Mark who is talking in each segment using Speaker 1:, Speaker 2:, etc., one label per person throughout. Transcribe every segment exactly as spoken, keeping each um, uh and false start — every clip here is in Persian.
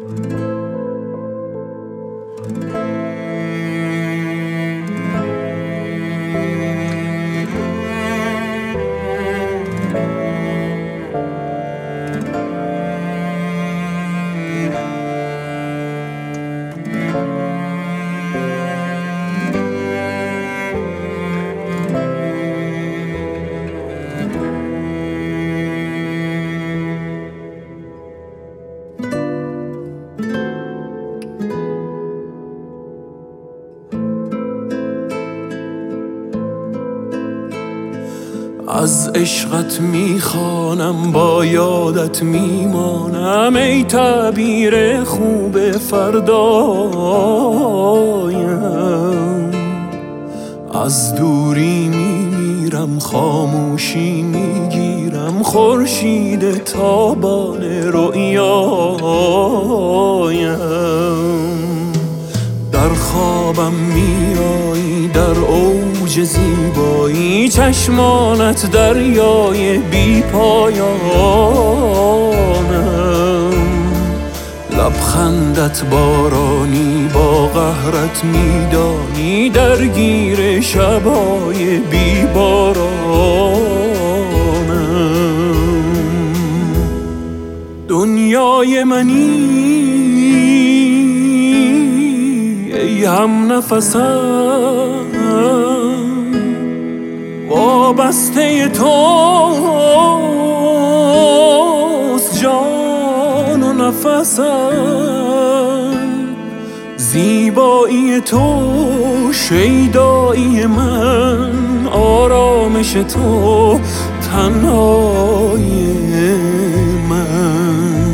Speaker 1: از عشقت میخوانم با یادت میمانم ای تعبیر خوب فردایم. از دوری میمیرم خاموشی میگیرم خورشید تابان رؤیایم. در خوابم میایی در اوج زیبایی چشمانت دریای بی پایانم. لبخندت بارانی با قهرت میدانی درگیر شبای بی بارانم. دنیای منی ای هم نفسم وابسته توست جان و نفسم. زیبایی تو شیدایی من آرامش تو تنهایی من.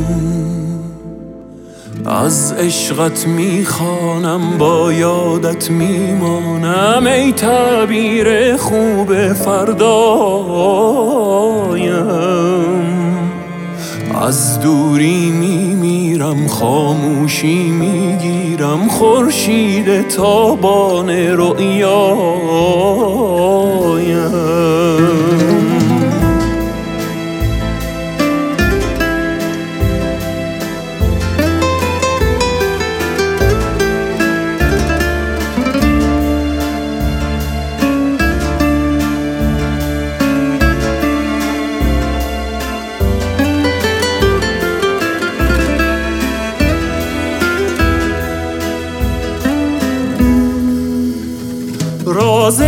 Speaker 1: از عشقت میخوانم با یادت میمانم ای تعبیر خوب فردایم. از دوری میمیرم خاموشی میگیرم خورشید تابان رؤیایم. راز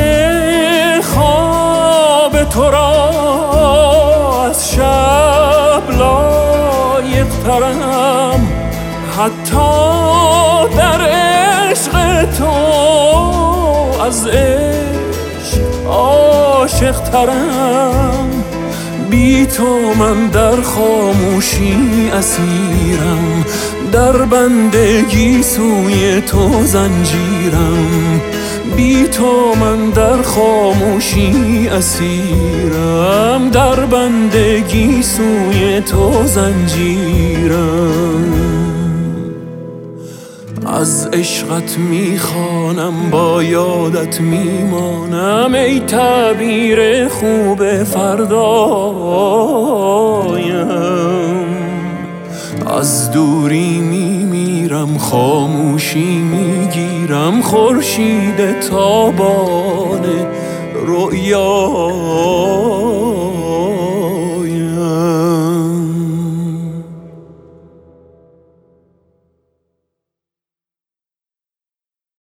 Speaker 1: خواب تو را از شب لایق ترم. حتی در عشق تو از عشق عاشق ترم. بی تو من در خاموشی اسیرم در بندگی سوی تو زنجیرم. بی تو من در خاموشی اسیرم در بندگی سوی تو زنجیرم. از عشقت میخوانم با یادت میمانم ای تعبیر خوب فردایم. از دوری میمیرم خاموشی میگیرم خورشید تابان رؤیا.